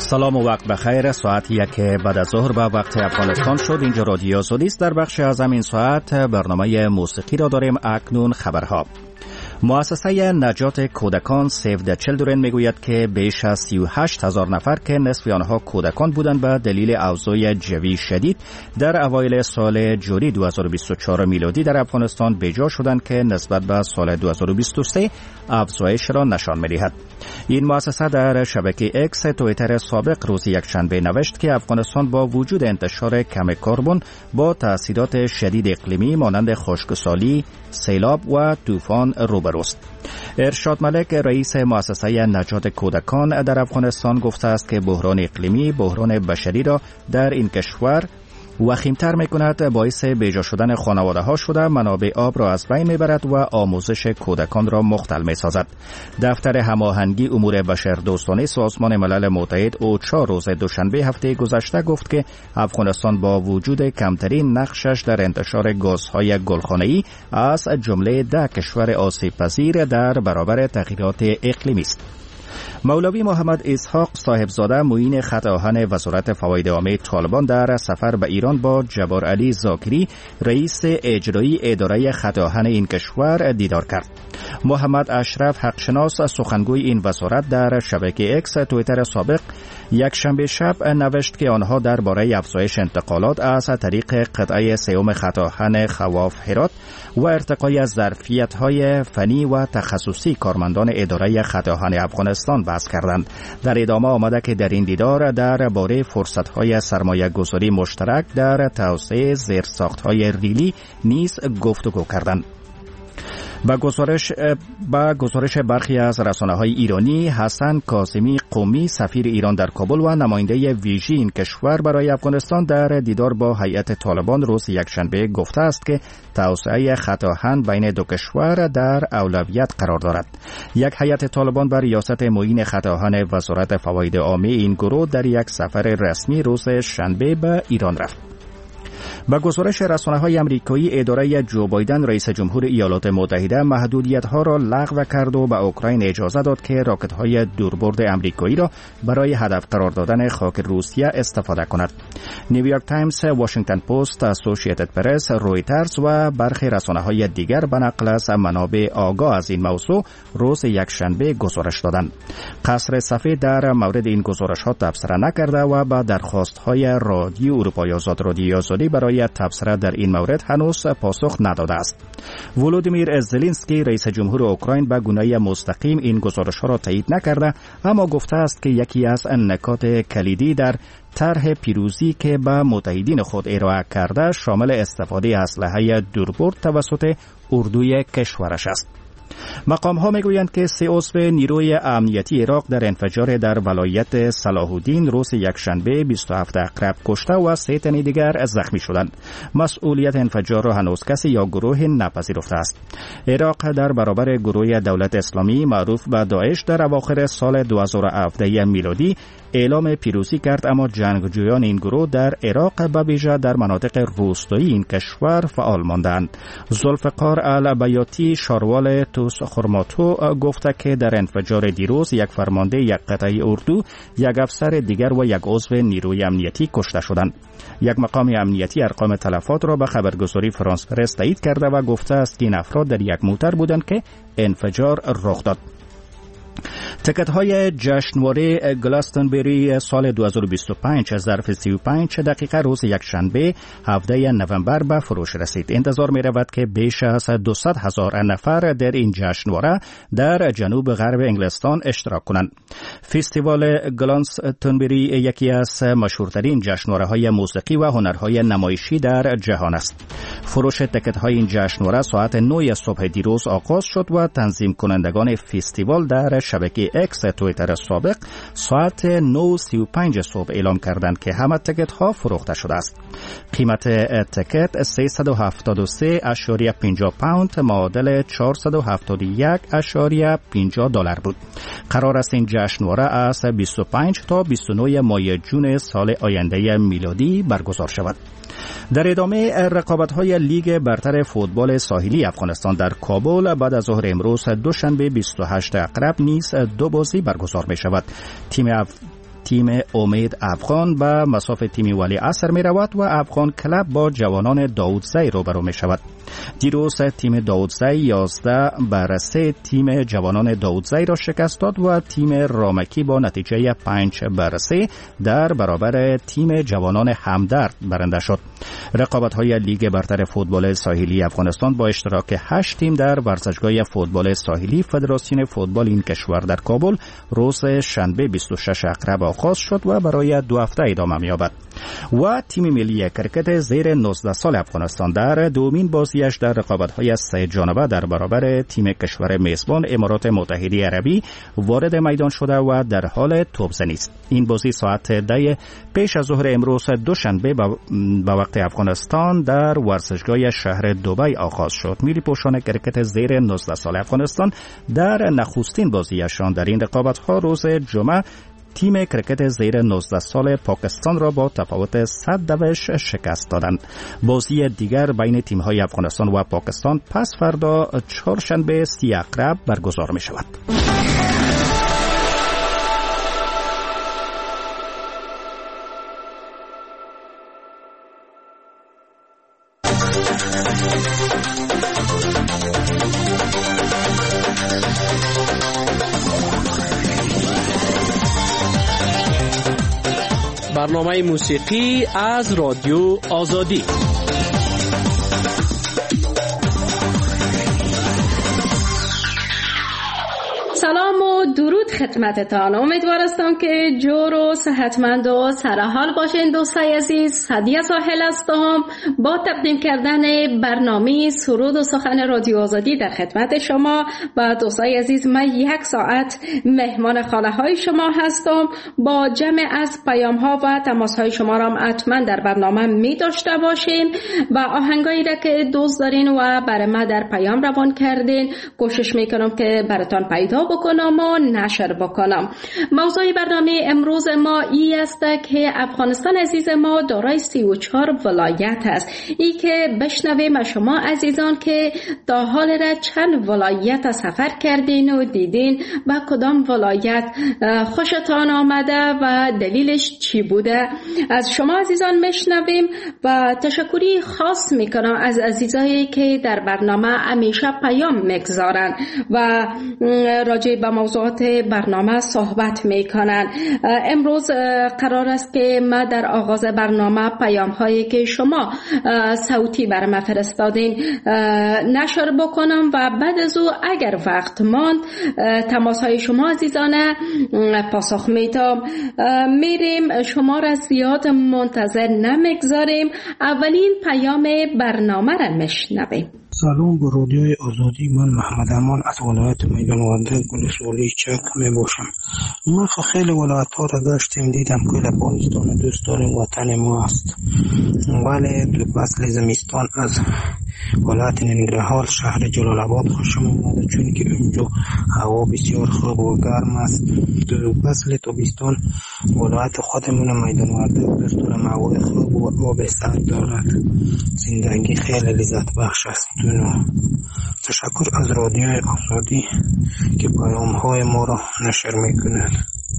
سلام و وقت بخیر. ساعت 1 بعد از ظهر به وقت افغانستان شد. اینجا رادیو آزادی است. در بخش از این ساعت برنامه موسیقی را داریم. اکنون خبرها. مؤسسه نجات کودکان سیو د چیلدرن میگوید که بیش از 38,000 نفر که نصف آنها کودکان بودند به دلیل اوضاع جوی شدید در اوایل سال جاری 2024 میلادی در افغانستان بیجا شدند که نسبت به سال 2023 افزایش را نشان می‌دهد. این مؤسسه در شبکه اکس توییتر سابق روز یکشنبه نوشت که افغانستان با وجود انتشار کم کربن با تاثیرات شدید اقلیمی مانند خشکسالی، سیلاب و طوفان روبروست. ارشاد ملک رئیس مؤسسه نجات کودکان در افغانستان گفته است که بحران اقلیمی بحران بشری را در این کشور وخیمتر میکند، باعث بیجا شدن خانواده ها شده، منابع آب را از بین میبرد و آموزش کودکان را مختل میسازد. دفتر هماهنگی امور بشردوستانه سازمان ملل متحد اوچا روز دوشنبه هفته گذشته گفت که افغانستان با وجود کمترین نقشش در انتشار گازهای گلخانه‌ای از جمله 10 کشور آسیب پذیر در برابر تغییرات اقلیمی است. مولوی محمد اسحاق صاحبزاده معین خط آهن وزارت فواید عامه طالبان در سفر به ایران با جبار علی زاکری رئیس اجرایی اداره خط آهن این کشور دیدار کرد. محمد اشرف حقشناس سخنگوی این وزارت در شبکه اکس توییتر سابق یک شنبه شب نوشت که آنها درباره افزایش انتقالات از طریق قطعه سوم خط آهن خواف هرات و ارتقای ظرفیت‌های فنی و تخصصی کارمندان اداره خط آهن افغانستان بحث کردند. در ادامه آمده که در این دیدار درباره فرصت‌های سرمایه‌گذاری مشترک در توسعه زیرساخت‌های ریلی نیز گفتگو کردند. با گزارش برخی از رسانه‌های ایرانی، حسن کاظمی قمی سفیر ایران در کابل و نماینده ویژه این کشور برای افغانستان در دیدار با هیئت طالبان روز یکشنبه گفته است که توسعه خط آهن بین دو کشور در اولویت قرار دارد. یک هیئت طالبان بر ریاست معین خط آهن وزارت فواید عامه این گروه در یک سفر رسمی روز شنبه به ایران رفت. با گزارش رسانه‌های آمریکایی، اداره جو بایدن رئیس جمهور ایالات متحده محدودیت‌ها را لغو کرد و به اوکراین اجازه داد که راکت‌های دوربرد آمریکایی را برای هدف قرار دادن خاک روسیه استفاده کند. نیویورک تایمز، واشنگتن پست، اسوسییتد پرس، رویترز و برخی رسانه‌های دیگر به نقل از منابع آگاه از این موضوع روز یکشنبه گزارش دادند. قصر سفید در مورد این گزارش‌ها تبصره نکرده و به درخواست‌های رادیو اروپای آزاد برای تبصره در این مورد هنوز پاسخ نداده است. ولودیمیر زلنسکی رئیس جمهور اوکراین به گونه مستقیم این گزارش‌ها را تایید نکرده، اما گفته است که یکی از نکات کلیدی در طرح پیروزی که به متحدین خود ارائه کرده شامل استفاده اسلحه دوربرد توسط اردوی کشورش است. مقام ها میگویند که 3 عضو نیروی امنیتی عراق در انفجار در ولایت صلاح الدین روز یکشنبه 27 اقرب کشته و 3 تن دیگر زخمی شدند. مسئولیت انفجار را هنوز کسی یا گروه نپذیرفته است. عراق در برابر گروه دولت اسلامی معروف به داعش در اواخر سال 2017 میلادی اعلام پیروزی کرد، اما جنگجویان این گروه در عراق به ویژه در مناطق روستایی این کشور فعال ماندند. ذوالفقار البیاتی شاروال توس خرماتو گفته که در انفجار دیروز یک فرمانده یک قطعه اردو، یک افسر دیگر و یک عضو نیروی امنیتی کشته شدند. یک مقام امنیتی ارقام تلفات را به خبرگزاری فرانس پرس تایید کرده و گفته است که این افراد در یک موتر بودند که انفجار رخ داد. تکت های جشنواره گلاستنبری سال 2025 ظرف 35 دقیقه روز یکشنبه 17 نوامبر به فروش رسید. انتظار می رود که بیش از 200,000 نفر در این جشنواره در جنوب غرب انگلستان اشتراک کنند. فستیوال گلاستنبری یکی از مشهورترین جشنواره های موسیقی و هنرهای نمایشی در جهان است. فروش تکت های این جشنواره ساعت 9 صبح دیروز آغاز شد و تنظیم کنندگان فستیوال در شبکه اکس توییتر سابق ساعت 9:35 صبح اعلام کردند که همه تکت ها فروخته شده است. قیمت تکت 373.50 پوند معادل 471.50 دلار بود. قرار است این جشنواره از 25 تا 29 ماه جون سال آینده میلادی برگزار شود. در ادامه رقابت‌های لیگ برتر فوتبال ساحلی افغانستان در کابل بعد از ظهر امروز دوشنبه 28 اقرب نیز 2 بازی برگزار می شود. تیم امید افغان به مصاف تیم ولی عصر می رود و افغان کلب با جوانان داودزی روبرو می شود. دیروز تیم داودزی 11-3 تیم جوانان داودزی را شکست داد و تیم رامکی با نتیجه 5-3 در برابر تیم جوانان همدرد برنده شد. رقابت‌های لیگ برتر فوتبال ساحلی افغانستان با اشتراک 8 تیم در ورزشگاه فوتبال ساحلی فدراسیون فوتبال این کشور در کابل روز شنبه 26 اکتبر آغاز شد و برای 2 هفته ادامه می‌یابد. و تیم ملی کرکت زیر 19 سال افغانستان در دومین بازیش در رقابت‌های 3 جانبه در برابر تیم کشور میزبان امارات متحده عربی وارد میدان شده و در حال توپ‌زنی است. این بازی ساعت 10 پیش از ظهر امروز دوشنبه به وقت افغانستان در ورزشگاه شهر دبی آغاز شد. ملی پوشان کرکت زیر 19 سال افغانستان در نخستین بازیشان در این رقابت‌ها روز جمعه تیم کرکت زیر 19 سال پاکستان را با تفاوت 100 شکست دادند. بازی دیگر بین تیم‌های افغانستان و پاکستان پس فردا چهارشنبه 30 اکتبر برگزار می شود. برنامه موسیقی از رادیو آزادی. سلام و درود خدمتتان. امیدوارم که جور و صحتمند و سرحال باشین. دوستای عزیز، سعدیه ساحل هستم با تقدیم کردن برنامه سرود و سخن رادیو آزادی در خدمت شما. و دوستای عزیز، من 1 ساعت مهمان خانه های شما هستم. با جمع از پیام ها و تماس های شما را حتما در برنامه می داشته باشین و آهنگایی را که دوست دارین و برای ما در پیام روان کردین کوشش میکنم که براتان پیدا بکنم و نشر بکنم. موضوع برنامه امروز ما این است که افغانستان عزیز ما دارای 34 ولایت است. ای که بشنویم شما عزیزان که تا حال را چند ولایت سفر کردین و دیدین و کدام ولایت خوشتان آمده و دلیلش چی بوده از شما عزیزان میشنویم. و تشکری خاص میکنم از عزیزایی که در برنامه همیشه پیام میگذارن و راجع به موضوعات برنامه صحبت میکنن. امروز قرار است که ما در آغاز برنامه پیام هایی که شما صوتی بر ما فرستادین نشر بکنم و بعد از او اگر وقت ماند تماس های شما عزیزانه پاسخ میدم. میریم، شما را زیاد منتظر نمیگذاریم. اولین پیام برنامه را میشنویم. سلام به رادیوی آزادی. من محمد امان از ولایت میدان وردک ولسوالی چک می باشم. ما خیلی ولایت ها را گشتیم، دیدم که افغانستان دوست داریم، وطن ما است. ولی فصل زمستان از ولایت ننگرهار شهر جلال آباد خوشم اومده، چون که اونجا هوا بسیار خوب و گرم است. فصل تابستان ولایت خودمون میدان وردک دوست دارم، هوا خوب و آب سرد دارد. زندگی خیلی لذت بخش است. تشکر از رادیوی آزادی که پیام های ما را نشر میکند.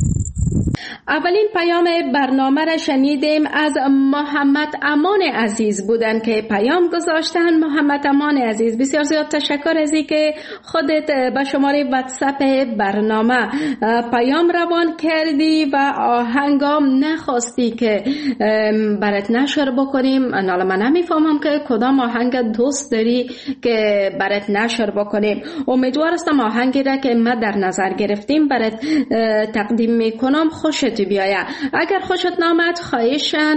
اولین پیام برنامه را شنیدیم از محمد امان عزیز بودن که پیام گذاشتن. محمد امان عزیز، بسیار زیاد تشکر از اینکه خودت به شماره واتساپ برنامه پیام روان کردی و آهنگام نخواستی که برات نشر بکنیم. حالا من نمیفهمم که کدام آهنگ دوست داری که برات نشر بکنیم. امیدوارم آهنگی را که ما در نظر گرفتیم برات تقدیم میکنم خوشت بیاید. اگر خوشت نامد خواهشاً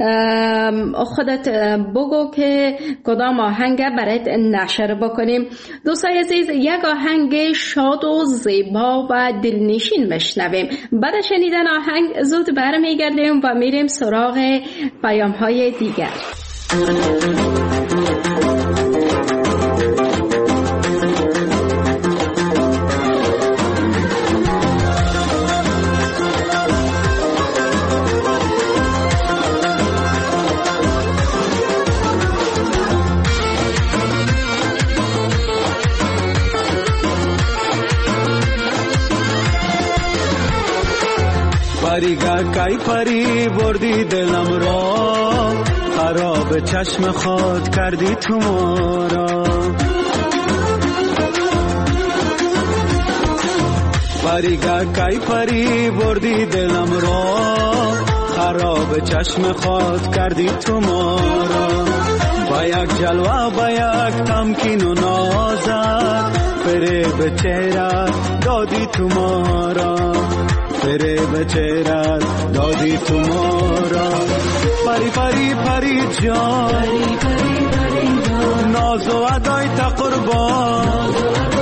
خودت بگو که کدام آهنگ برات نشر بکنیم. دوستای عزیز، یک آهنگ شاد و زیبا و دلنشین بشنویم. بعد شنیدن آهنگ زود برمیگردیم و میریم سراغ پیام های دیگر. کی پری بردی دلم را، خراب چشم خود کردی تو ما را. پریگه کی پری بردی دلم را، خراب چشم خود کردی تو ما را. با یک جلوه با یک تمکین و نازت، فریب چهره دادی تو ما را، فریب چهره دادی تو ما را. پری پری پری جان، ناز و ادای تا قربان.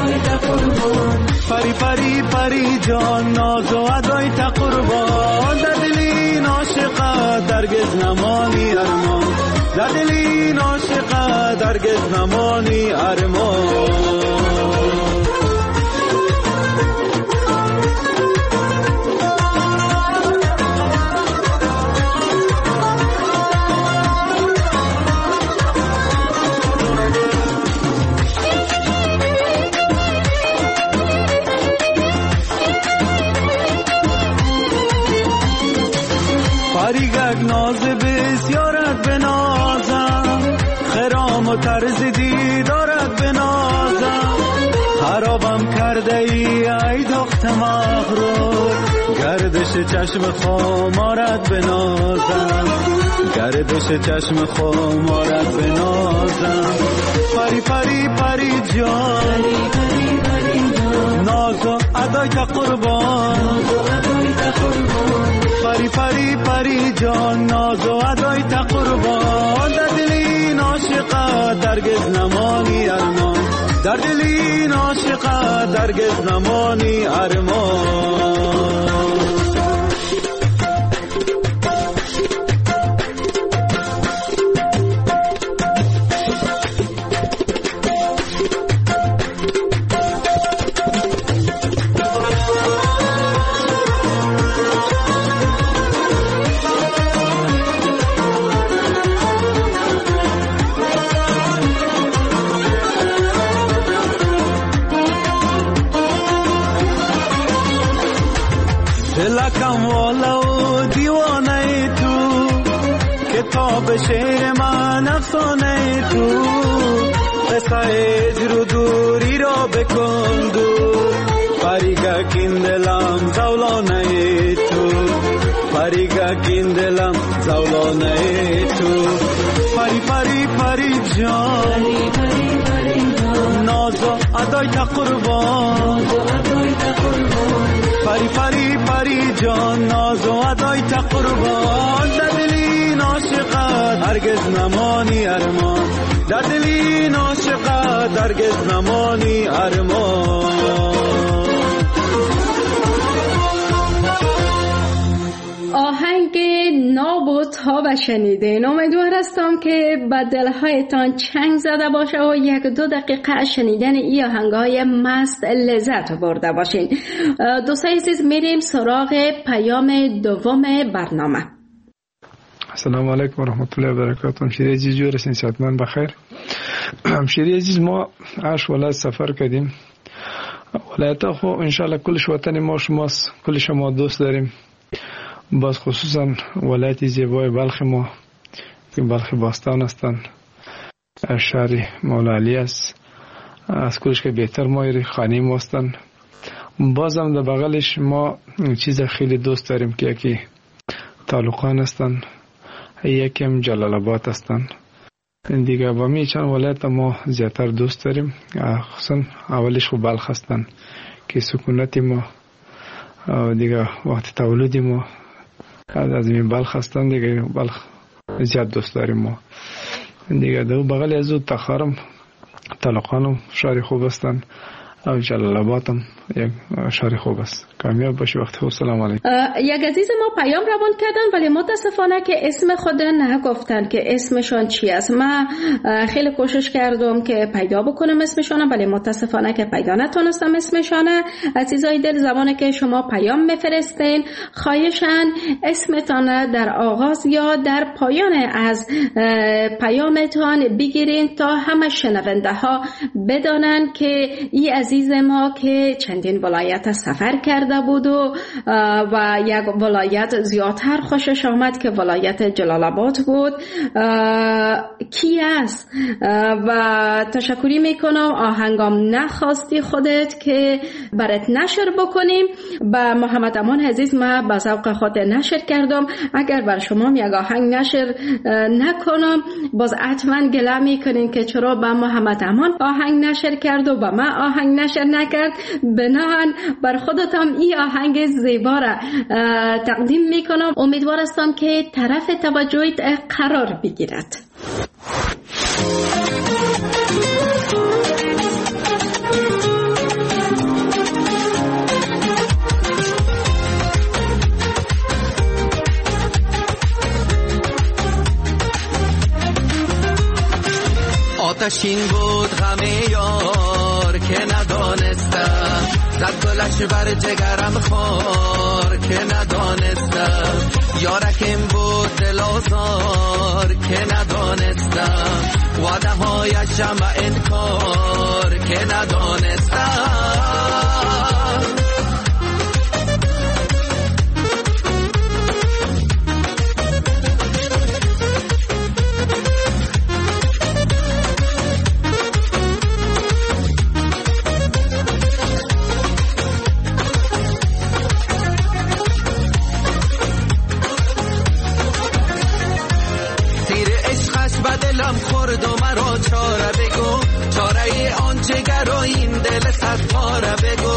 پری پری پری جان، ناز و ادای تا قربان. در دلی عاشقه درگز نمانی ارمان، در دلی عاشقه درگز نمانی ارمان. پریگک ناز بسیارت بنازم، خرام و طرز دیدارت بنازم. خرابم کرده ای دخت مغرور، گردش چشم خمارت بنازم، گردش چشم خمارت بنازم. پری پری پری جان، ناز و ادای تا قربان. پری پری پری جان، ناز و ادای تا قربان. در دلی عاشقه درگز نمانی ارمان، در دلی عاشقه درگز نمانی ارمان. دلکم والا و دیوانه تو، کتاب شعر من افسانه تو. قصه هجر و دوری را بکن دور، پریگه کین دلم زولانه تو، پریگه کین دلم زولانه تو. پری پری پری جان، ناز و ادای تا قربان. پری پری پری جان، ناز و ادای تا قربان. در دلی عاشقه هرگز نمانی ارمان، در دلی عاشقه هرگز نمانی ارمان. آهنگ ناب و تاب شنیدین. امیدوار هستم که به دلهایتان چنگ زده باشه و 1-2 دقیقه شنیدن این آهنگای مست لذت برده باشین. دوستای عزیز، میریم سراغ پیام دوم برنامه. السلام علیکم و رحمت الله و برکاته. همشیری عزیز جور هستین، صحتمند بخیر. همشیری عزیز، ما 8 ولایت سفر کردیم. ولایت ها خو انشالله کلش وطن ما شماست، کل شما دوست داریم. باز خصوصا ولایت زیبای بلخ ما که بلخ باستان هستن، شهر مولا علی است، از کلش که بهتر مایری خانی ما هستن. بازم در بغلش ما چیز خیلی دوست داریم که یکی تعلقان هستن، یکم جلال آباد هستن. دیگه با می چند ولایت ما زیادتر دوست داریم، خصوصا اولش خو بلخ هستن که سکونت ما دیگه وقت تولد ما از این بلخ هستن. دیگه بلخ زیاد دوست داریم ما. دیگه دو بغل از اون تخارم طلقانم شهر خوب هستن، او جلال آباد هم یک شهر خوب است. کامیاب باشی. وقت خوب. سلام علیکم. یک عزیز ما پیام روان کردن ولی متاسفانه که اسم خود نگفتن که اسمشون چی است. من خیلی کوشش کردم که پیدا بکنم اسمشون ولی متاسفانه که پیدا نتونستم اسمشون. عزیزای دل، زمانی که شما پیام میفرستین خواهشاً اسمتان در آغاز یا در پایان از پیامتان بگیرین تا همه شنونده ها بدانن که این عزیز ما که چندین ولایت سفر کرده بود و یک ولایت زیادتر خوشش آمد که ولایت جلال آباد بود. کی است؟ و تشکری میکنم آهنگام نخواستی خودت که برات نشر بکنیم. با محمد امان عزیز ما با ذوق خود نشر کردم. اگر بر شما یک آهنگ نشر نکنم باز حتما گله میکنین که چرا با محمد امان آهنگ نشر کرد و با من آهنگ نشر نکرد. بناهن بر خودتم این آهنگ زیبا را تقدیم میکنم. امیدوارم که طرف توجهت قرار بگیرد. آتشین بود غم یار که ندانستم، زد گلش بر جگرم خار که ندانستم. یارکم بود دل آزار که ندانستم، وعده هایشم انکار که ندانستم. خورد و مرا چاره بگو، چاره آن جگر و این دل صد پاره بگو.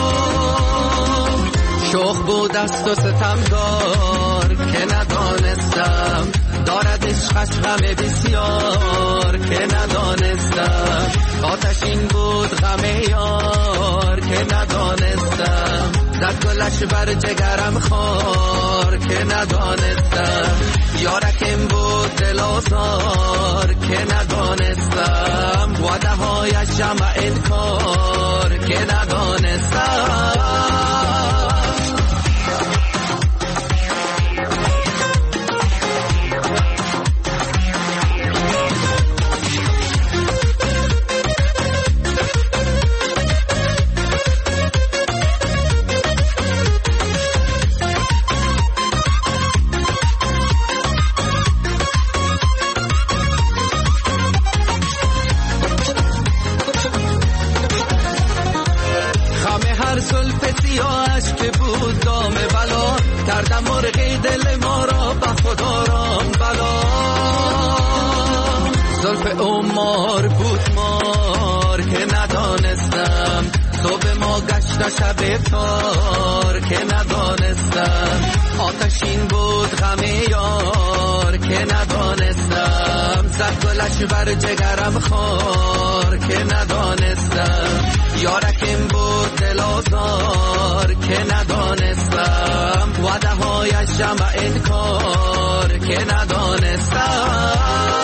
شوخ بود است و ستمگار که ندانستم، دارد عشقش غم بسیار که ندانستم. آتشین بود غم یار که ندانستم، زد گلش بر جگرم خار که ندانستم. یارکم بود دل آزار که ندانستم، وعده هایشم انکار که ندانستم. کردم مرغی دل ما را به خدا رام بلا. زلف عمار بود مار که ندانستم، صبح ما گشت شب تار که ندانستم. آتشین بود غم یار که ندانستم، زد گلش بر جگرم خار که ندانستم. یارکم بود دل آزار که ندانستم، وعده هایشم انکار که ندانستم.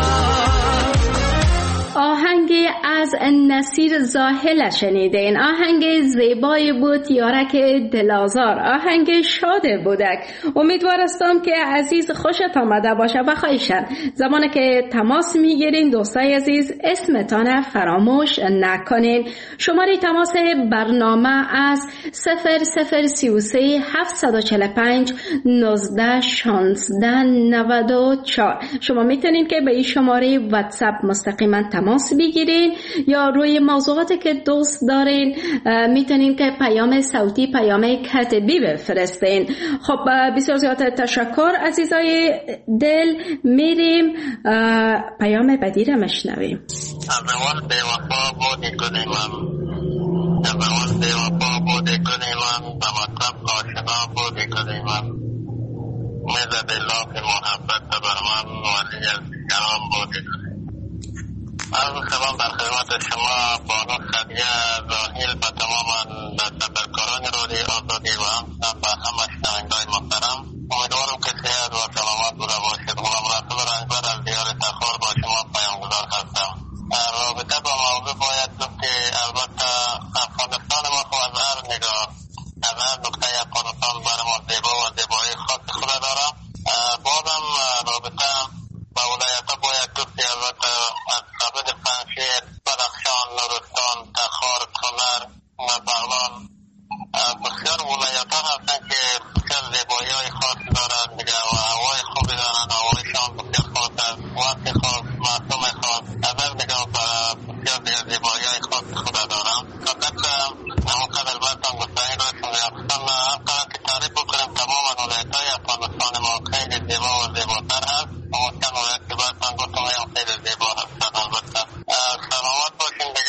آهنگ از نصیر زاهل شنیدین. آهنگ زیبایی بود، یارک دلازار، آهنگ شاد بودک. امیدوارستم که عزیز خوشت آمده باشه و خواهشن زمانی که تماس میگیرین دوستای عزیز اسمتان فراموش نکنین. شماره تماس برنامه از 0033 745 19 16 94. شما میتونین که به این شماره واتساپ مستقیما تماس بگیرین یا روی موضوعاتی که دوست دارین میتونین که پیام صوتی، پیام کتبی بفرستین. خب بسیار زیاد تشکر عزیزای دل. میریم پیام بعدی را مشنویم. اول بی‌وفا بودی گل من، اول بی‌وفا بودی گل من، به مطلب آشنا بودی گل من. میزد لاف محبت بر من ولی از کلام بودی گل. عرض سلام در خدمت شما بانو خدیه زاهل و تماما تبرکاران رادیو آزادی و همچنان به همه شنوندگان محترم. امیدوارم که صحت و سلامت بوده باشید. غلام رسول رهبر از دیار تخار با شما پیامگذار هستم. رابطه با موضوع باید گفت که البته افغانستان ما خو از هر نگاه، از هر نقطه افغانستان برای ما زیبا و زیبایی خاص خود داره. بازم رابطه با ولایت ها باید گفت که البته از قبل پنجشیر، بدخشان، نورستان، تخار، کنر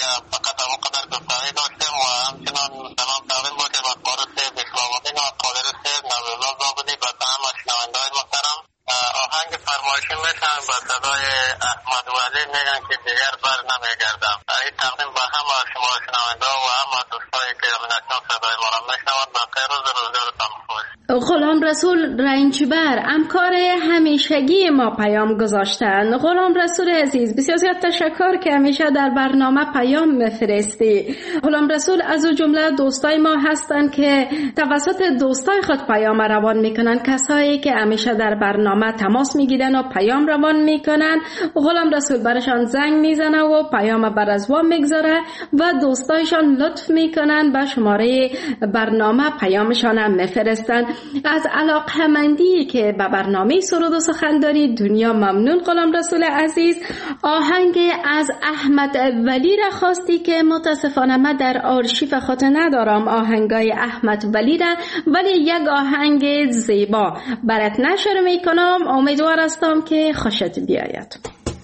فقط همون قدر گفتاری داشتیم و همچنان سلام تقدیم باشه به قارس بشلاوالین و قادر سید نوزالله زابلی و همه شنونده های محترم. آهنگ فرمایشی میشن به صدای احمد ولی میگن که دیگر بر نمیگردم. این تقدیم به همه شما شنونده و همه دوستایی که همینکنون صدای ما را میشنوند. بخیر روز روزگارتان خوش. غلام رسول رنجبر همکار همیشگی ما پیام گذاشتن. غلام رسول عزیز بسیار زیاد تشکر که همیشه در برنامه پیام میفرستی. غلام رسول از اون جمله دوستای ما هستن که توسط دوستای خود پیام روان میکنن، کسایی که همیشه در برنامه تماس میگیرن و پیام روان میکنن. غلام رسول برشان زنگ میزنه و پیام بر از وام میگذاره و دوستایشان لطف میکنن به شماره برنامه پیامشان هم میفرستن. از علاقه‌مندی که به برنامه سرود و سخنداری دنیا ممنون غلام رسول عزیز. آهنگ از احمد ولی را خواستی که متاسفانه من در آرشیف خود ندارم آهنگای احمد ولی را، ولی یک آهنگ زیبا برات نشر میکنم. امیدوار هستم که خوشت بیاید.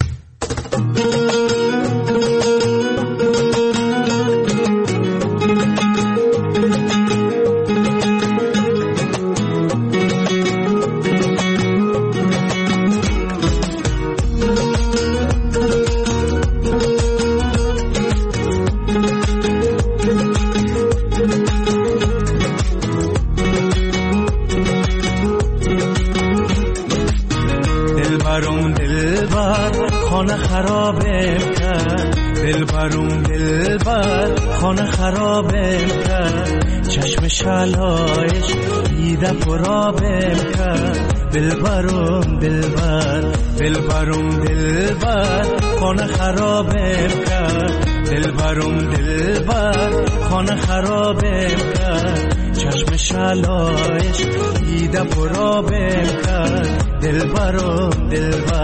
خرابه کرد دلبر خانه خرابه کرد چشم شلایش دیده پرابه کرد دلبرم خانه خرابه کرد دلبر خانه خرابه کرد چشم شلایش دیده پرابه کرد دلبرم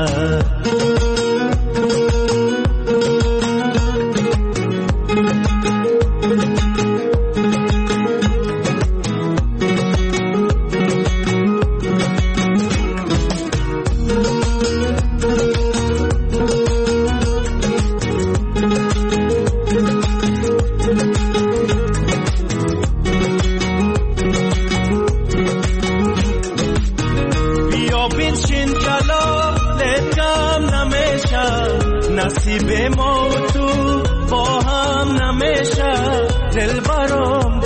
نصیب ما و تو با هم نمیشه دلبرم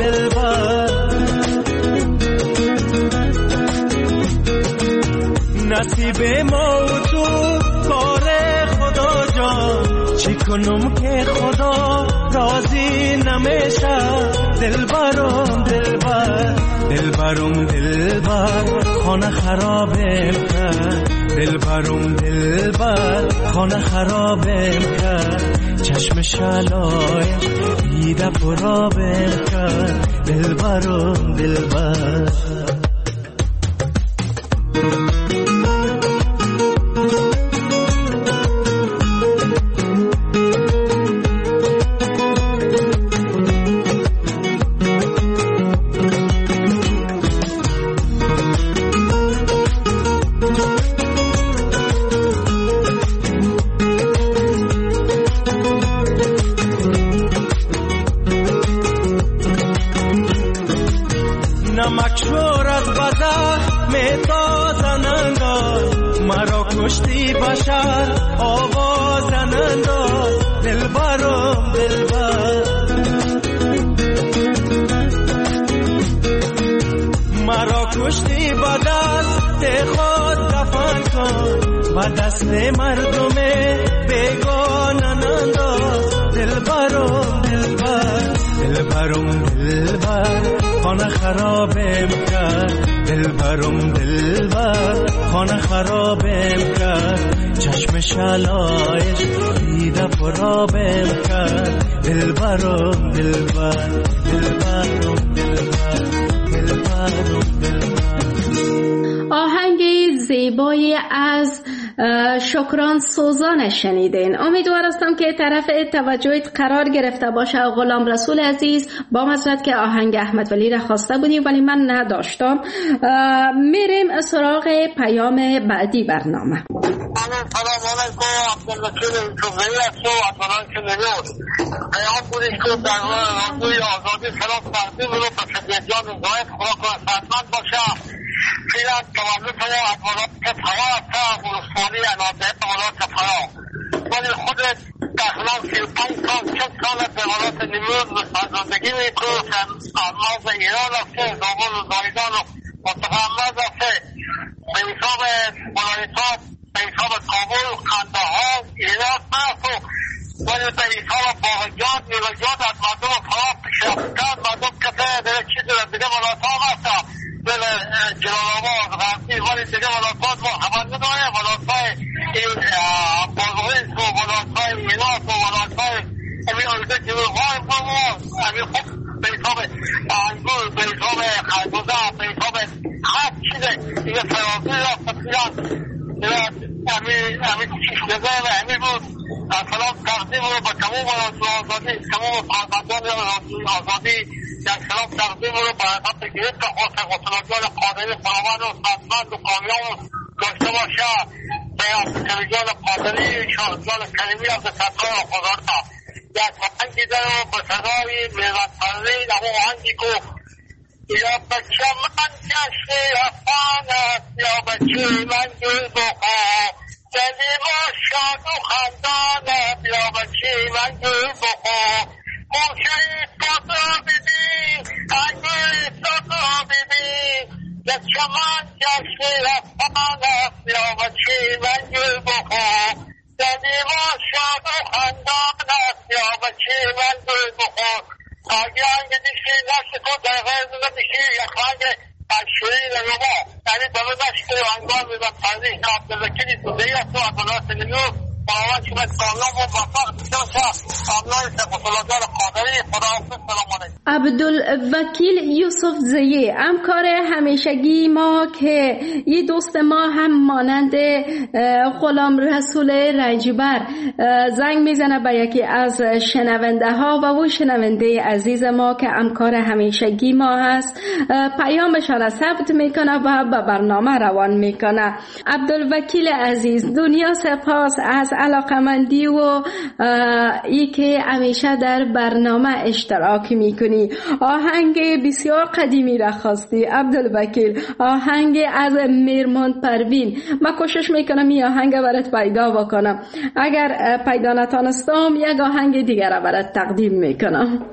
نصیب ما و تو کار خدا جان چی کنم که خدا راضی نمیشه دلبرم خانه خرابه کرد دلبر خانه خرابه کرد چشم شلایش دیده پرابه کرد دلبرم نمکشور از بزخ میتازن انداز مرا کشتی بشر آوازن انداز دلبرم مرا کشتی با دست خود دفن کن با دست مردم بیگانن انداز دلبرم خانه خرابه کرد دلبرم خانه خرابه کرد چشم شلایش دیده پرابه کرد دلبرم آهنگ زیبایی از شکران سوزان شنیدین. امیدوار هستم که طرف توجهت قرار گرفته باشه. غلام رسول عزیز با معذرت که آهنگ احمد ولی را خواسته بودیم ولی من نداشتم. میریم سراغ پیام بعدی برنامه. سلام علیکم، عبدالوکیل چوبری هستم و اتمنان که نمیاد پیام بودش که در رادیوی آزادی سلام تقدیم رو به خدمتگزار زاید خدا کنه صحتمند باشه. فعلا تولد و اتمنان فرا هستم ولسوالی عنادت ولایت فرا، ولی خودت تقریبا 35 سال 40 سال به ولایت نیمروز زندگی میکنی. مرز ایران هسته، زابل و زایدان و منطقه مرز هسته. به حساب ولایتات به حساب کابل و قندهار ایران هست و ولی به حساب باغجات میوجات از مردم فرا پیشرفتن مردم کسی دیگه چیزی را دیگه ولایت ها هست دل جلال آباد غربی، ولی دیگه ولایتات ما خبر نداره. ولایت های بازویس و ولایت های ایران و ولایت های امی آلده جلوهای امی خوب به حساب انگور به حساب خربوزه به حساب هر چیزه دیگه فرازی را فتیان امی چیشتگاه و امی بود. سلام تقدیم رو به تمام رادیو آزادی، تمام کارمندان رادیو آزادی یک سلام تقدیم رو به حساب گرفت حسن غسلجان قادری خداوند و صحتمند و کامیاب داشته باشه. به تلویزیون قادری شاهزان کریمی از سرکار خداوند یک آهنگی در رو به صدای میران پروین اما آهنگی گفت یا بچه من جشن افغان است یا بچه من گل بخواه دلی ما شاد و خندان است یا بچه من گل بخواه موشه ایستاد را ببین انگور ایستاد را ببین بچه من جشن افغان است یا بچه من گل بخواه دلی ما شاد و خندان است یا بچه من گل بخواه. آگه آنگه دیشی نشت تو در غیر دیشی یک آنگه شوری نگوما یعنی بابا داشته انگار میدن تنظیح عبدالوکیلی سوزهی هست و عبدالله سنینو باید شما کامیاب و موفق بشه. کاملای سقوطلادار قادری خداحافظ. سلام علیکم. عبدالوکیل یوسف زیه همکار همیشگی ما که یه دوست ما هم مانند غلام رسول رجبر زنگ میزنه به یکی از شنونده ها و او شنونده عزیز ما که همکار همیشگی ما هست پیامشان ثبت میکنه و به برنامه روان میکنه. عبدالوکیل عزیز دنیا سپاس از علاقمندی و ای که همیشه در برنامه اشتراک میکنی. آهنگ بسیار قدیمی را خواستی عبدالوکیل، آهنگ از میرمان پروین. من کوشش میکنم این آهنگ برات پیدا بکنم، اگر پیدا نتانستم یک آهنگ دیگر را برات تقدیم میکنم.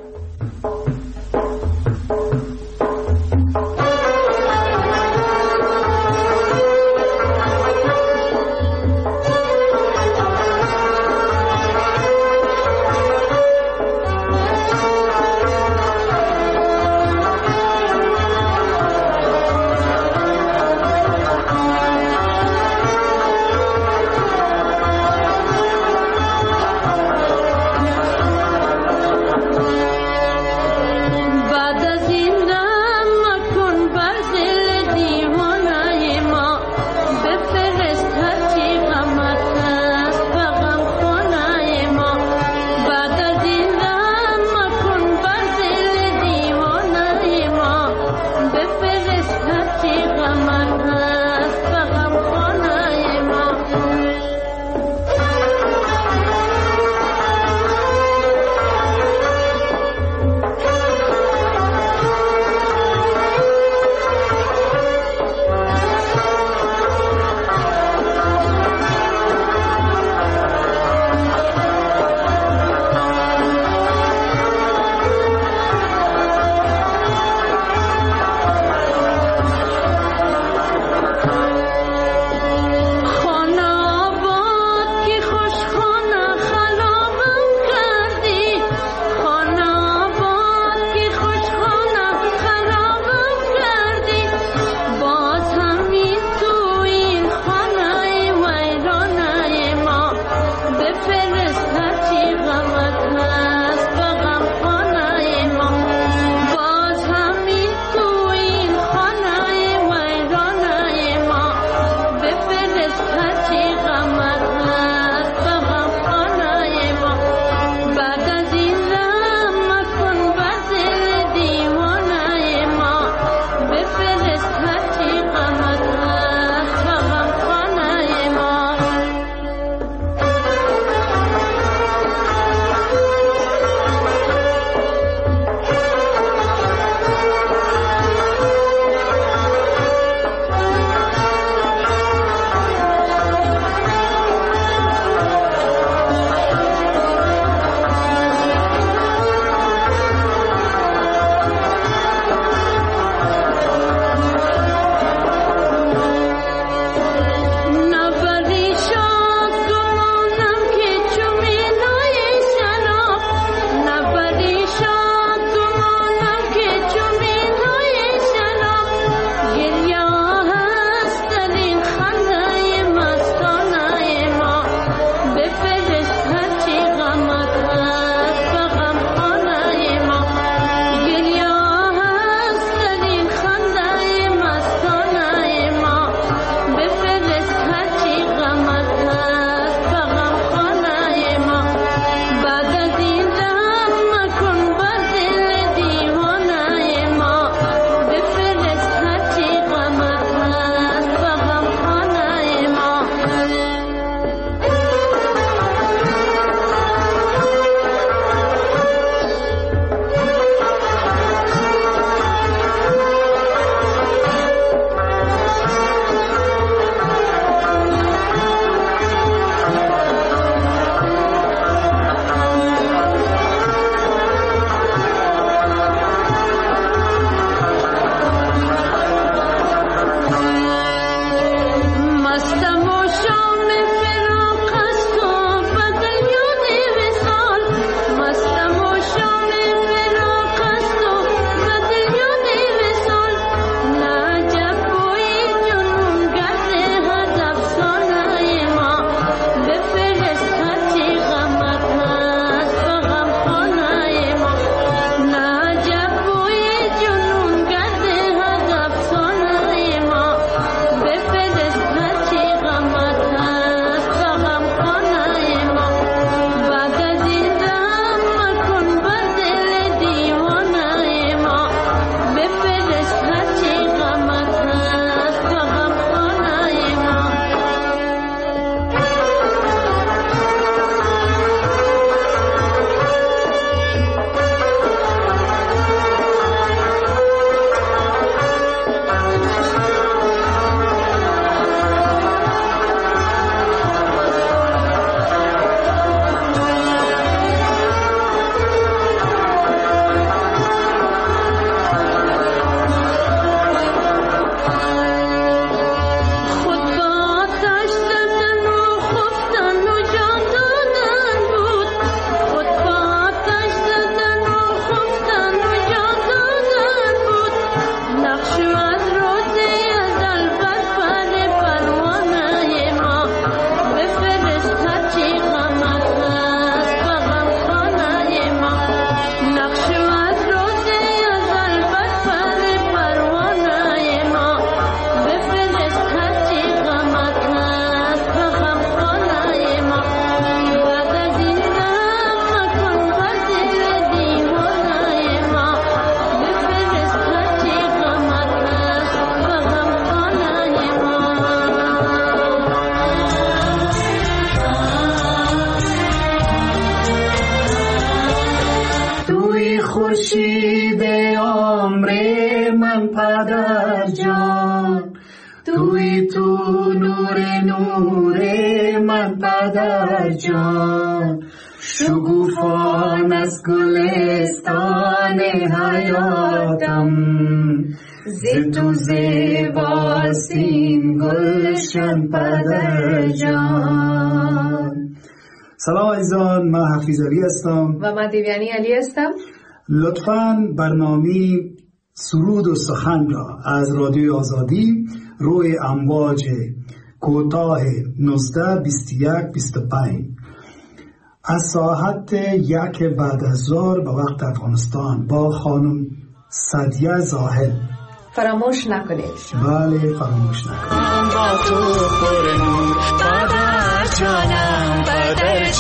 خورشید عمر من پدر جان، توی تو نور من پدر جان، شگوفان از گلستان حیاتم، ز تو زیباستین گلشن پدر جان. سلام عزیزان، من حفیظ علی هستم و من دیویانی علی هستم. لطفاً برنامه سرود و سخن را از رادیو آزادی روی امواج کوتاه 19 21 25 از ساعت 1 بعد از ظهر به وقت افغانستان با خانم سعدیه زاهد فراموش نکنید. بله فراموش نکنید. با تو پر نور پدر جانم، پدر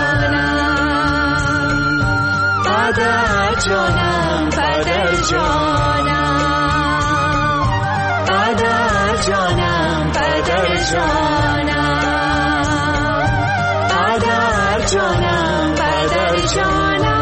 جانم، پدر جانم، پدر جانم، پدر جانم، پدر جانم، پدر جانم، پدر جانم.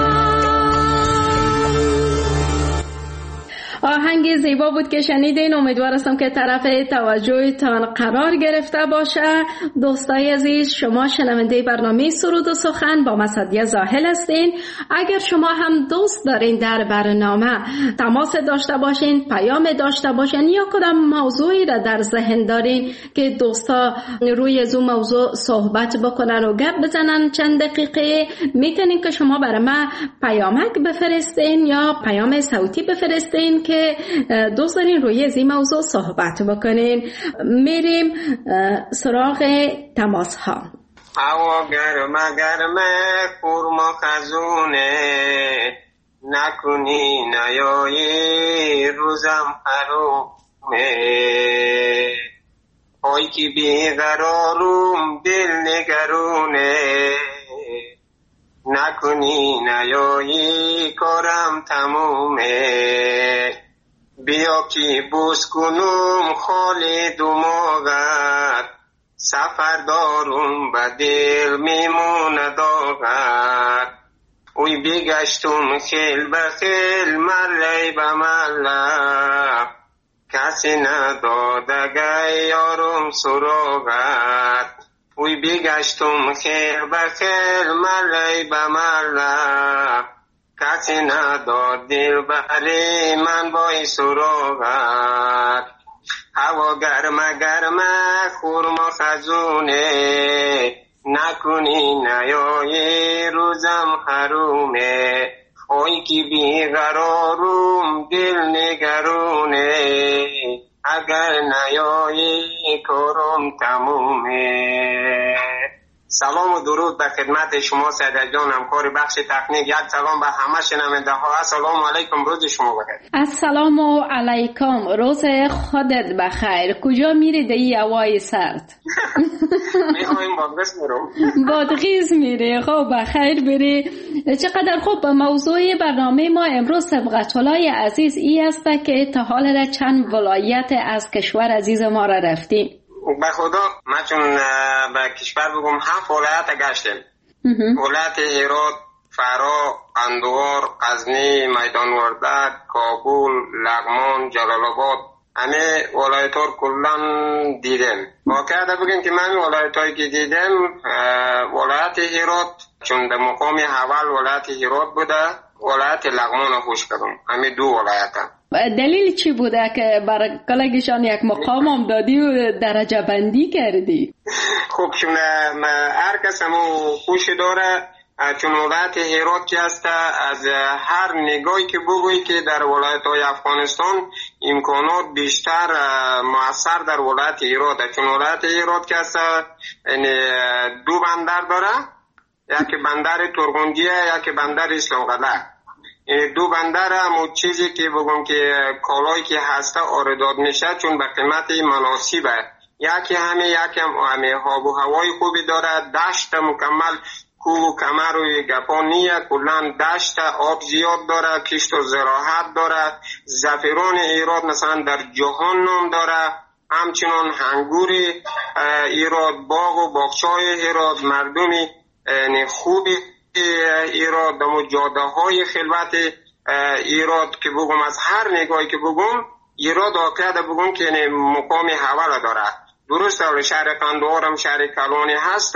آهنگ زیبا بود که شنیدین. امیدوار هستم که طرف توجهتان قرار گرفته باشه. دوستای عزیز، شما شنونده برنامه سرود و سخن با سعدیه زاهد هستین. اگر شما هم دوست دارین در برنامه تماس داشته باشین، پیام داشته باشین یا کدام موضوعی را در ذهن دارین که دوستا روی از اون موضوع صحبت بکنن و گپ بزنن چند دقیقه، میتونین که شما برای من پیامک بفرستین یا پیام صوتی بفرستین که دوست دارین روی از این موضوع صحبت بکنین. میریم سراغ تماس ها. هوا گرمه گرمه خورما خزونه، نکنی نیایی روزم حرومه، های که بیقرارم دل نگرونه، نکنی نیایی کارم تمومه، بیا که بوس کنم خالی دماغت، سفر دارم به دل میمونه داغت، اوی بگشتم خیل به خیل ملی به مله، کسی ندادگه یارم سراغت، اوی بگشتم خیل به خیل ملی به مله، کسی نداد دل بری من بای سراغت، هوا گرمه گرمه خورما خزونه، نکنی نیایی روزم حرومه، اوی که بیقرارم دل نگرونه، اگر نیایی کارم تمومه. سلام و درود به خدمت شما سعدیه جان، همکار بخش تکنیک. یک سلام به همه شنونده ها. السلام علیکم، روز شما بخیر. السلام علیکم، روز خودت بخیر. کجا میری در این هوای سرد؟ میخوایم بادغیس میرم. بادغیس میری؟ خب بخیر بری. چقدر خوب. موضوع برنامه ما امروز سبقت‌الای عزیز ای است که تا حال را چند ولایت از کشور عزیز ما را رفتیم. به خدا من چون به کشور بگم 7 ولایت گشتیم. ولایت هرات، فرا، اندوار، غزنی، میدان وردک، کابل، لغمان، جلال آباد، همه ولایت ها کلا دیدم. واقعا بگم که من ولایت هایی که دیدم، ولایت هرات چون در مقام اول ولایت هرات بوده، ولایت لغمان خوش کردم. همه دو ولایت هم. دلیل چی بوده که برای کلگشان یک مقام هم دادی و درجه بندی کردی؟ خب چون هر کس همو خوش داره، چون ولایت هرات که هست، از هر نگاهی که بگویی که در ولایت های افغانستان امکانات بیشتر مؤثر در ولایت هرات، چون ولایت هرات که هست دو بندر داره، یکی بندر ترغنجیه، یکی بندر اسلام قلعه. دو بندر هم چیزی که بگم که کالایی که هسته آرداد میشه چون به قیمت مناسبه. یکی همه آب و هوای خوبی داره، دشت مکمل، کوه و کمر و گپانیه، کلان دشت، آب زیاد داره، کشت و زراحت داره. زعفران ایراد مثلا در جهان نام داره، همچنان انگور ایراد، باغ و باغچه‌های ایراد، مردمی خوبی ایراد، دمو جاده های خلوت ایراد که بگم، از هر نگاهی که بگم ایراد واقعیت بگم که مقام اول داره. درسته شهر قندهار هم شهر کلانی هست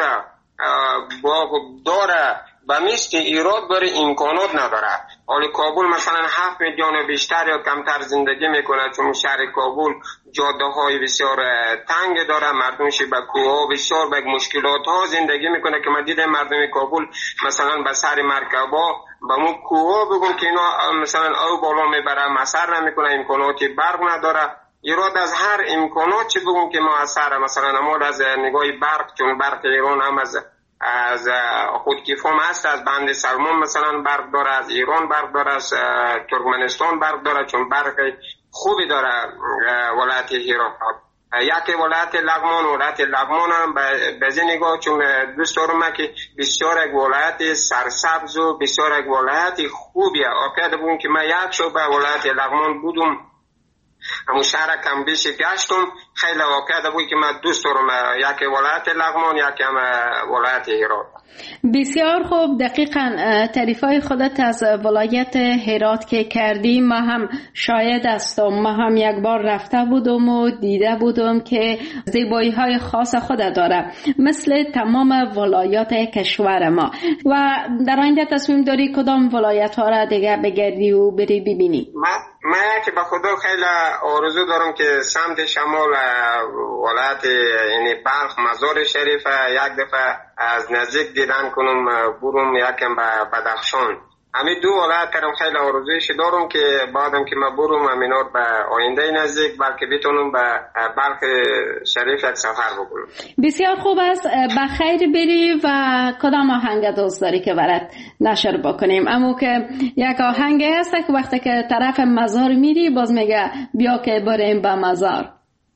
داره و میست ایراد برای امکانات نداره. حالی کابل مثلا 7 میلیون بیشتر یا کمتر زندگی میکنه، چون شهر کابل جاده های بسیار تنگ داره، مردمش به کوه بسیار به مشکلات ها زندگی میکنه که من دیدم مردم کابل مثلا به سر مرکبا به مو کوه بگم که اینا مثلا او بالا میبره مسر نمیکنه، امکاناتی برق نداره. ایراد از هر امکانات چی بگم که موثره، مثلا امور از نگاه برق، چون برق ایران هم از خودکفام هست، از بند سلمان مثلا برق داره، از ایران برق داره، از ترکمنستان برق داره، چون برق خوبی داره ولایت هرات. یکی ولایت لغمان هم به این نگاه چون دوست دارم که بسیار یک ولایت سرسبز و بسیار یک ولایت خوبیه. واقعا بگم که من یک شب به ولایت لغمان بودم، همون شهر کم بیش گشتم، خیلی واقعا بود که من دوست دارم یکی ولایت لغمان یکی هم ولایت هرات. بسیار خوب، دقیقاً تعریفای خودت از ولایت هرات که کردی ما هم شاهد هستم. ما هم یک بار رفته بودم و دیده بودم که زیبایی های خاص خود داره مثل تمام ولایات کشور ما. و در آینده تصمیم داری کدام ولایت ها را دیگه بگردی و بری ببینی؟ من که به خدا خیلی آرزو دارم که سمت شمال ولایت یعنی بلخ مزار شریف یک دفعه از نزدیک دیدن کنم، برم یکم به بدخشان. همین دو ولایت کردم خیلی آرزویش دارم که بعدم که من برم همینار به آینده نزدیک بلکه بتونم به بلخ شریف یک سفر بکنم. بسیار خوب است، بخیر بری. و کدام آهنگ دوست داری که برات نشر بکنیم؟ اما که یک آهنگ هست که وقتی که طرف مزار میری باز میگه بیا که بریم به مزار.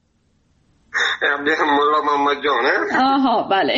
مولا محمد جان. آها بله.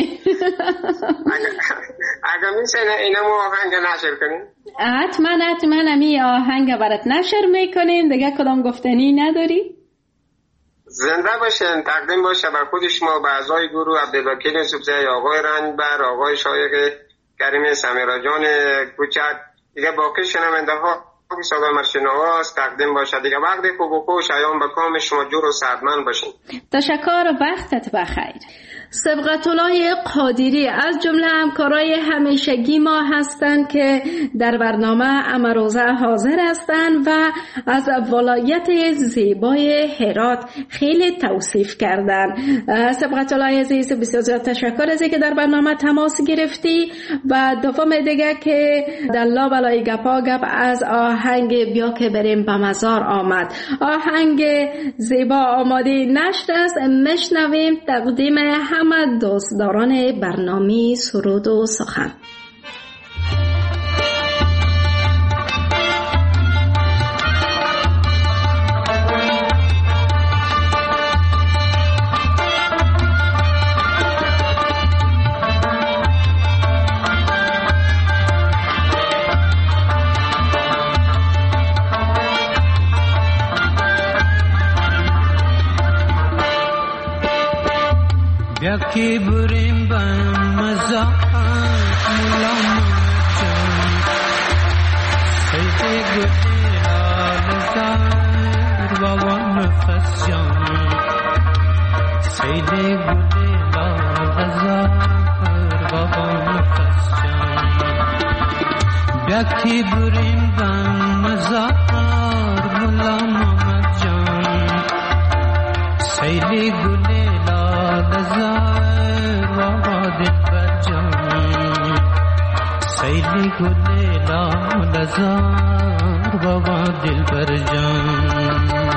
اگر میشه اینم آهنگ نشر کنیم؟ حتما امی آهنگ برات نشر میکنیم. دیگه کدام گفتنی نداری؟ زنده باشین، تقدیم باشه بر خود شما، به اعضای گروه عبدالوکیل یوسفزئی، آقای رنجبر، آقای شایق کریم سمیرا جان کوچک، دیگه باقی شنونده ها صدا مرشنواز تقدیم باشه. دیگه وقت خوب و خوش ایام به کام شما جور و سعدمند باشین. تشکر، وقتت بخیر. سبقت الله قادری از جمله همکارای همیشگی ما هستند که در برنامه امروزه حاضر هستند و از ولایت زیبای هرات خیلی توصیف کردند. سبقت الله عزیز بسیار زیاد تشکر از اینکه در برنامه تماس گرفتی. و دوم دیگه که در لا بلای گپا گپ از آهنگ بیا که بریم به مزار آمد. آهنگ زیبا آماده نشر است، مشنویم. تقدیم همه دوستداران برنامه سرود و سخن. یکی بریم به مزار مولا جان، سیده گلی لال زار بابا نفس جان، سیده گلی لال زار بابا نفس جان. یکی بریم به مزار مولا جان، سیده گلی لال بابا دلبر جان، سیلی گلی لال زار بابا دلبر جان.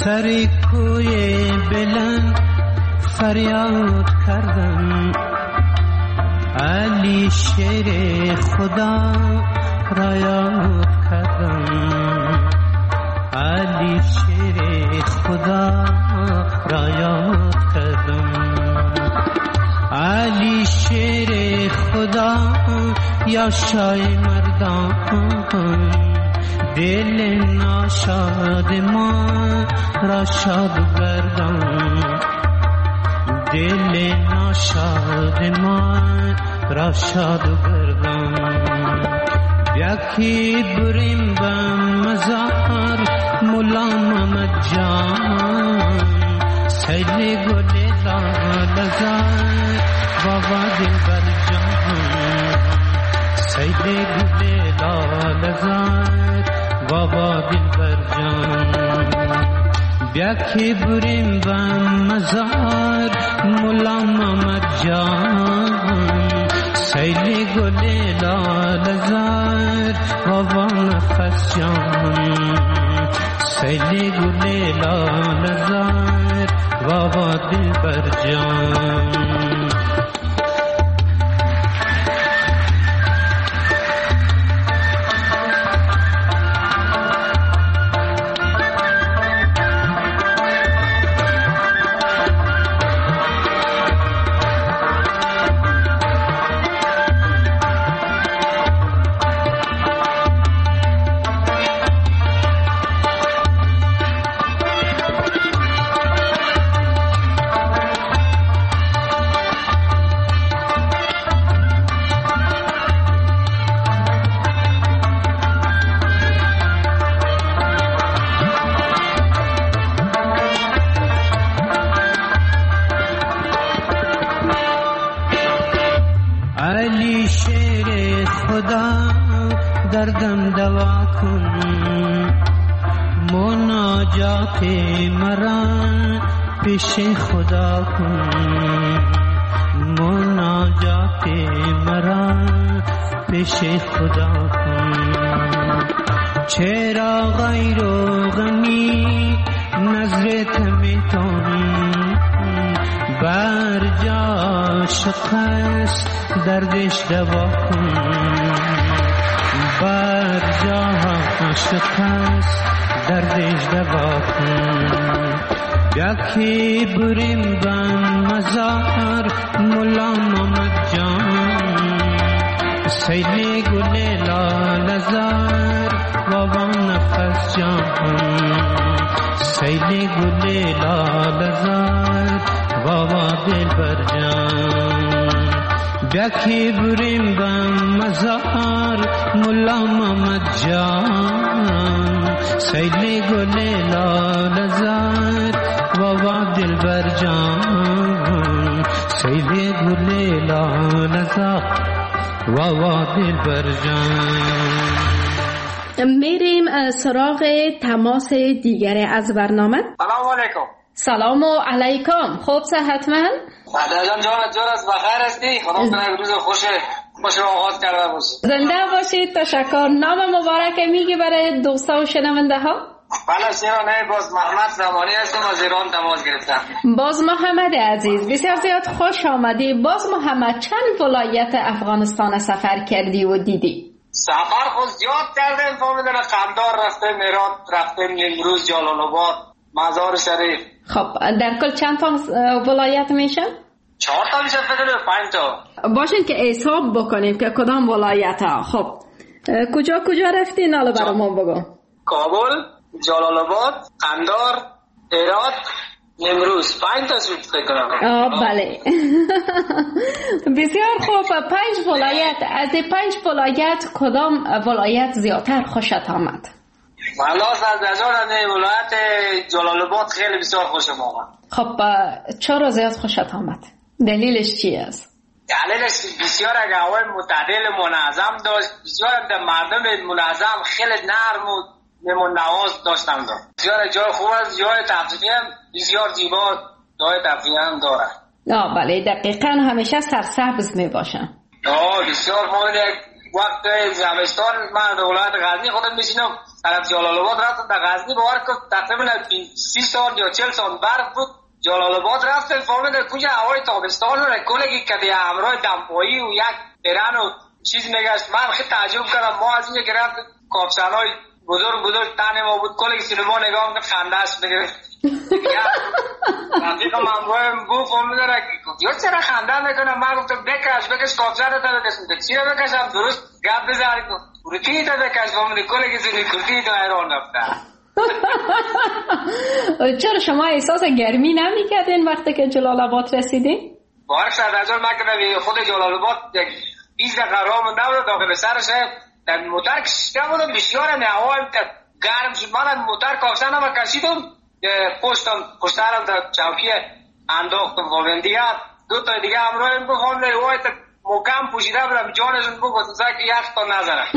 سری کوی بلند فریاد کردم علی شیر خدا را یاد کردم علی شیر خدا را یاد کردم علی شیر خدا یا شای مردان دل ناشاد ما را شاد گردان دل ناشاد ما را شاد گردان یکی بریم به مزار مولا محمد جان سیل گل لالزار بابا دلبر جان سیل گل لالزار بابا دلبر جان یکی بریم به مزار مولا محمد جان سیل گل لالزار بابا نفس جان سیل گل لالزار بابا دلبر جان علی شیر خدا دردم دوا کن مناجات مرا پیش خدا کن مناجات مرا پیش خدا کن چرا غیر و غمی نظرت میتون بر جا شخص دردش دوا کن بر جا شخص دردش دوا کن یکی بریم به مزار مولا محمد جان سیل گل لالزار بابا نفس جان سیل گل لالزار بابا دلبر جان یکی بریم به مزار مولا محمد جان سیل گل لالزار بابا دلبر جان سیل گل لالزار بابا دلبر جان. میریم سراغ تماس دیگری از برنامه. سلام علیکم. سلام علیکم. خوب صحتمند؟ جان جان از بخیر هستی؟ خدا کنه روز خوش آغاز کرده باش. زنده باشید. تشکر. نام مبارک میگی برای دوستا و شنونده ها؟ بله شیرانه باز محمد زمانی هستم از ایران تماس گرفتم. باز محمد عزیز بسیار زیاد خوش آمدی. باز محمد چند ولایت افغانستان سفر کردی و دیدی؟ سفر خود زیاد کردم. فهمیدن قندار رفتم، هرات رفتم، نیمروز، جلال آباد، مزار شریف. خب در کل چند تا ولایت میشه؟ 4 تا میشه فکر کنم 5 تا. باشین که حساب بکنیم که کدام ولایت ها. خب کجا رفتی ناله برامون بگو. کابل، جلال آباد، قندار، هرات، نیمروز. 5 تا شد فکر کنم. بله. بسیار خوب. 5 ولایت. از 5 ولایت کدام ولایت زیادتر خوشت آمد؟ والله از نظر ولایت جلال آباد خیلی بسیار خوشم آمد. خب چرا زیاد خوشت آمد؟ دلیلش چی است؟ دلیلش بسیار هوای معتدل منظم داشت. بسیار مردم منظم خیلی نرم و نواز داشتم داشت. بسیار جای خوب است. جای تفریحی هم بسیار زیبا جای تفریحی هم داره. بله دقیقاً همیشه سرسبز می باشن. بسیار ما وقت زمستان من در ولایت غزنی خودم میشینم طرف جلال آباد رفتم در غزنی باور کن تقریبا 30 سال یا 40 سال برف بود. جلال آباد رفتم فهمیدم کجا هوای تابستان رو کلگی کدی همراه دمپایی و یک ترن و چیز نگشت. من خیلی تعجب کردم. ما از اینجا که رفتم کاپسنای بزرگ تن ما بود کلگی سینما نگاه میکرد خنده‌اش بگیره رفیقم همراهم بود فهمیدم یا چرا خنده میکنم. من گفتم بکش کاپسن رو تا بکشم چی رو بکشم درست گپ بزنی کورتی تا بکش فهمیدم کلگی سینی کورتی تو ایران رفته. چرا شما احساس گرمی نمیکردین وقتی که جلال آباد رسیدین؟ بارک سردرجان من که خود جلال آباد 20 دقیقه راه مونده بود داخل سرش در موتر کشیده بودم بسیار هوا گرم شد. من موتر کاپسنم رو کشیدم پشت سرم در چوکی انداختم و دیگه دو تا دیگه همراهم بود فهمیدم وای محکم پوشیده بودم جانشون بود گفتم که یخ تا نزنم.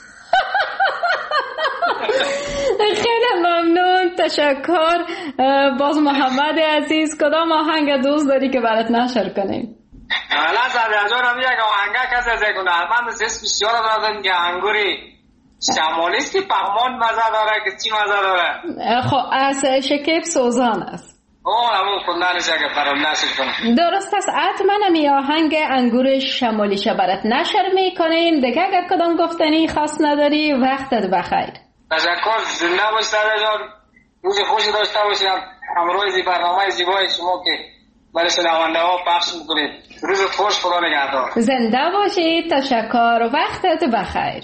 خیلی ممنون تشکر. باز محمد عزیز کدام آهنگ دوست داری که برات نشر کنیم؟ حالا سردرجان هم یک آهنگه کسی از یک هنرمند اسم بسیار دارم که انگوری شمالی است که پغمان مزه داره که چی مزه داره؟ خب از شکیب سوزان است. همون خوندنش اگه برام نشر کنم. درست است. حتما می آهنگ انگور شمالی برات نشر میکنیم. دیگه اگر کدام گفتنی خاص نداری وقتت بخیر. تشکر. زنده باش سردرجان. روز خوشی داشته باشید. همراه برنامه زیبای شما که برای شنونده ها پخش میکنید. روز خوش. خدا نگهدار. زنده باشید. تشکر. وقتت بخیر.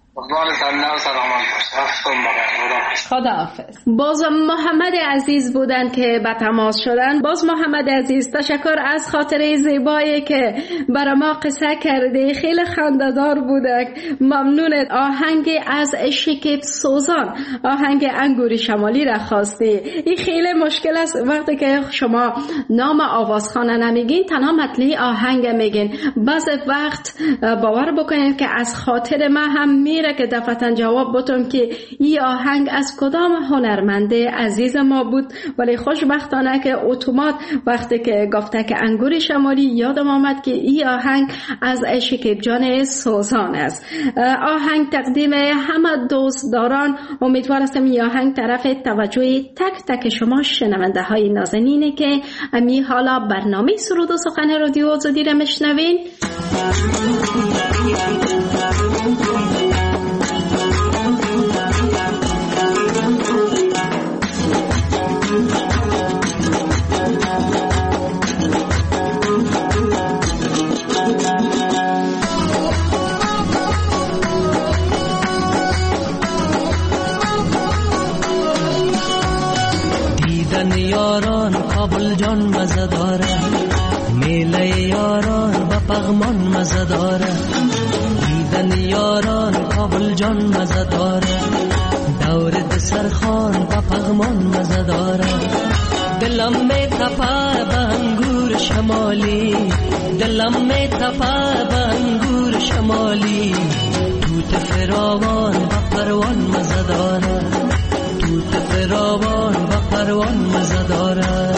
خداحافظ. باز محمد عزیز بودن که به تماس شدن. باز محمد عزیز تشکر از خاطره زیبایی که برای ما قصه کردی. خیلی خنده‌دار بوده. ممنونت. آهنگ از شکیب سوزان آهنگ انگور شمالی را خواستی. این خیلی مشکل است وقتی که شما نام آوازخانه نمیگین تنها متن آهنگ میگین. بعضی وقت باور بکنید که از خاطر ما هم میره که دفعتاً جواب بتون که این آهنگ از کدام هنرمند عزیز ما بود. ولی خوشبختانه که اتومات وقتی که گفته که انگور شمالی یادم آمد که این آهنگ از شکیب جان سوزان است. آهنگ تقدیم همه دوستداران. امیدوار هستم این آهنگ طرف توجه تک تک شما شنونده های نازنینه که امی حالا برنامه سرود و سخن رادیو آزادی را مشنوین. دیدن یاران کابل جان مزه داره، میله یاران با پغمان مزه داره. دیدن یاران کابل جان مزه داره، دور دسرخان با پغمان مزه داره. دلم می تپه به انگور شمالی، دلم می تپه به انگور شمالی. توت فراوان با پروان مزه داره، توت فراوان با پروان مزه داره.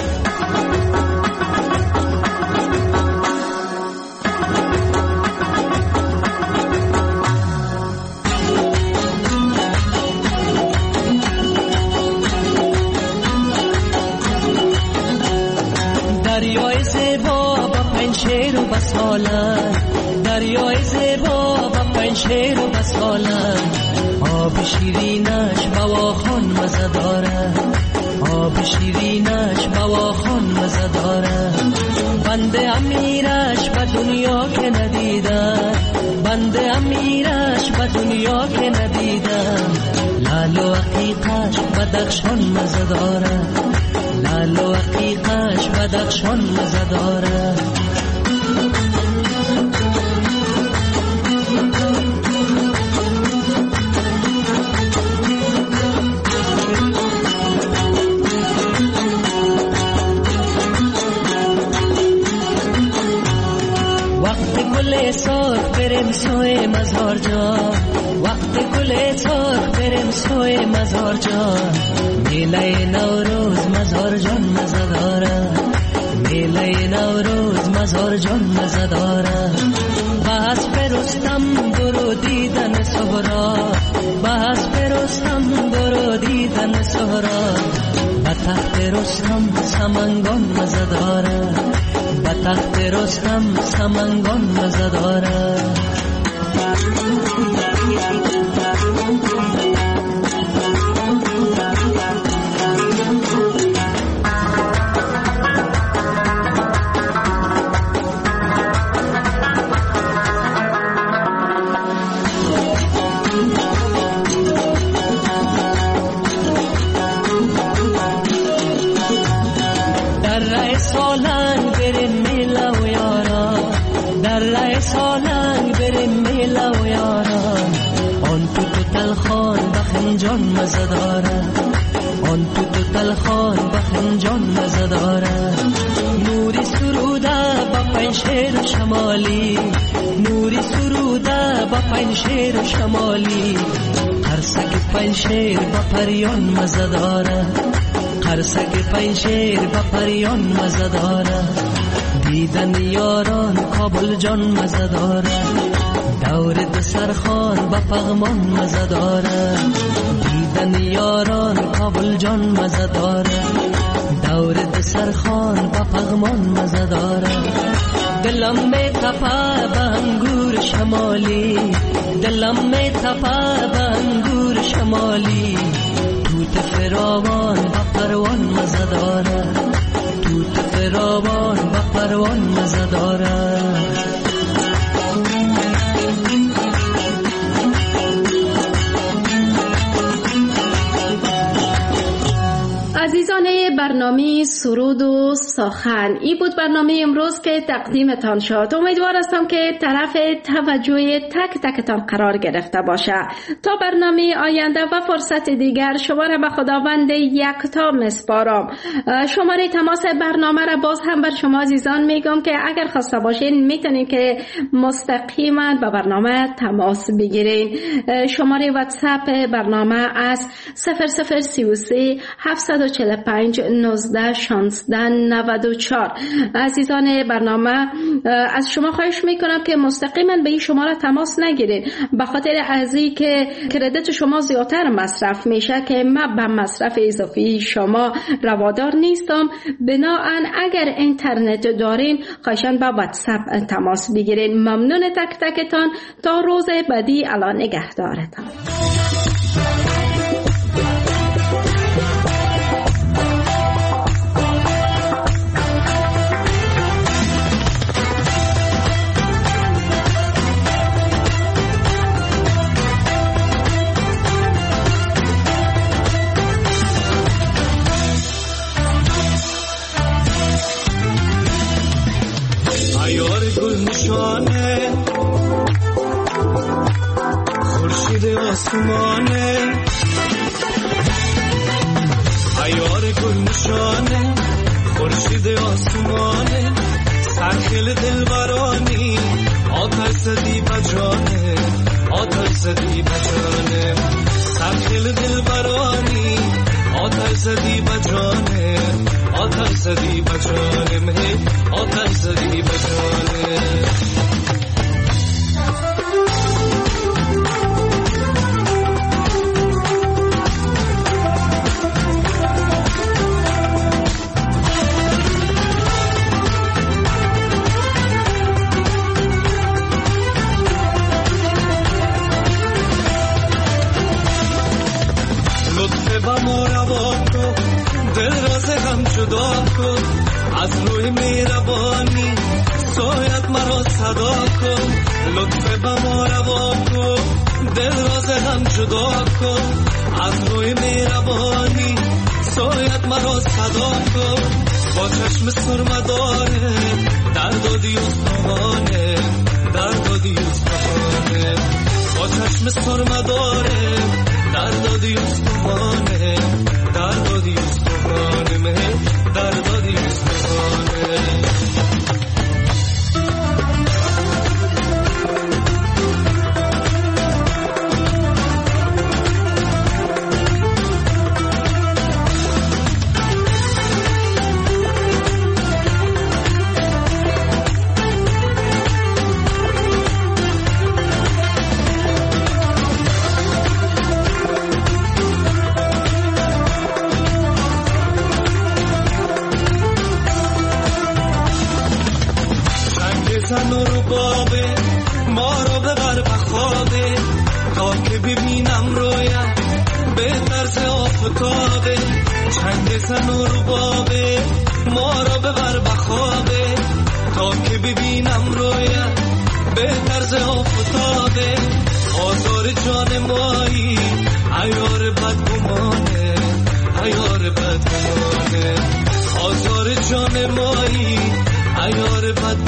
دریای زیبا با پنشیر و بسالن، دریای زیبا با پنشیر و بسالن. آب شیرینش بواخان مزه داره، آب شیرینش بواخان مزه داره. بنده امیرش به دنیا که ندیدم، بنده امیرش به دنیا که ندیدم. لال و عقیقش بدخشان مزه داره، لال و عقیقش بدخشان مزه داره. گل سرخ بریم سوی مزار جان، وقت گل سرخ بریم سوی مزار جان. میله نوروز مزار جان مزه داره، میله نوروز مزار جان مزه داره. بس برستم سهرا باز برستم برو دیدن سهرا به تخت رستم سمنگان مزه داره به تخت رستم سمنگان مزه داره جان مزه داره آن تو تلخان بخنجان مزه داره نوری سروده با پنشیر شمالی نوری سروده با پنشیر شمالی قرصک پنشیر با پریان مزه داره قرصک پنشیر با پریان مزه داره دیدن یاران کابل جان مزه داره دور دسرخان با پغمان مزه داره دیدن یاران کابل جان مزه داره دور دسرخان با پغمان مزه داره دلم می تپه به انگور شمالی دلم می تپه به انگور شمالی توت فراوان با پروان مزه داره توت فراوان با پروان مزه داره عزیزان برنامه سرود و سخن ای بود برنامه امروز که تقدیمتان شد. امیدوار هستم که طرف توجه تک تکتان قرار گرفته باشه. تا برنامه آینده و فرصت دیگر شما را به خداوند یکتا میسپارم. شماره تماس برنامه را باز هم بر شما عزیزان میگم که اگر خواسته باشین میتونین که مستقیما به برنامه تماس بگیرین. شماره واتساپ برنامه از 0033 745 19 16 94. عزیزان برنامه از شما خواهش میکنم که مستقیما به این شماره تماس نگیرید، به خاطر از این که کردیت شما زیادتر مصرف میشه که من به مصرف اضافی شما روادار نیستم. بنابراین اگر اینترنت دارین خواهشاً با واتساپ تماس بگیرین. ممنون تک تکتان. تا روز بعدی الله نگهدارتان. خورشید آسمانه عیار گل نشانه خورشید آسمانه سرخیل دلبرانی آتش زدی بجانه آتش زدی بجانه سرخیل دلبرانی آتش زدی بجانه آتش زدی بجانه آتش زدی بجانه از روی مهربانی سویت مرا صدا کن لطف به ما روا کن دل راز هم جدا کن از روی مهربانی سویت مرا صدا کن با چشم سرمداره درد و دیوستانه درد و دیوستانه با چشم سرمداره درد و دیوستانه درد و دیوستانه درد و دیوستانه که ببینم رویت به طرز آفتابه، چنگ زن و ربابه ما را ببر بخوابه، تا که ببینم رویت به طرز آفتابه، آزار جان مایی عیار بدگمانه، عیار بدگمانه، آزار جان مایی عیار بدگمانه.